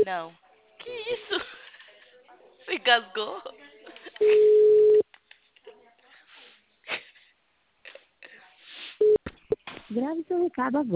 Não. Que isso? Você engasgou? Grave seu recado agora.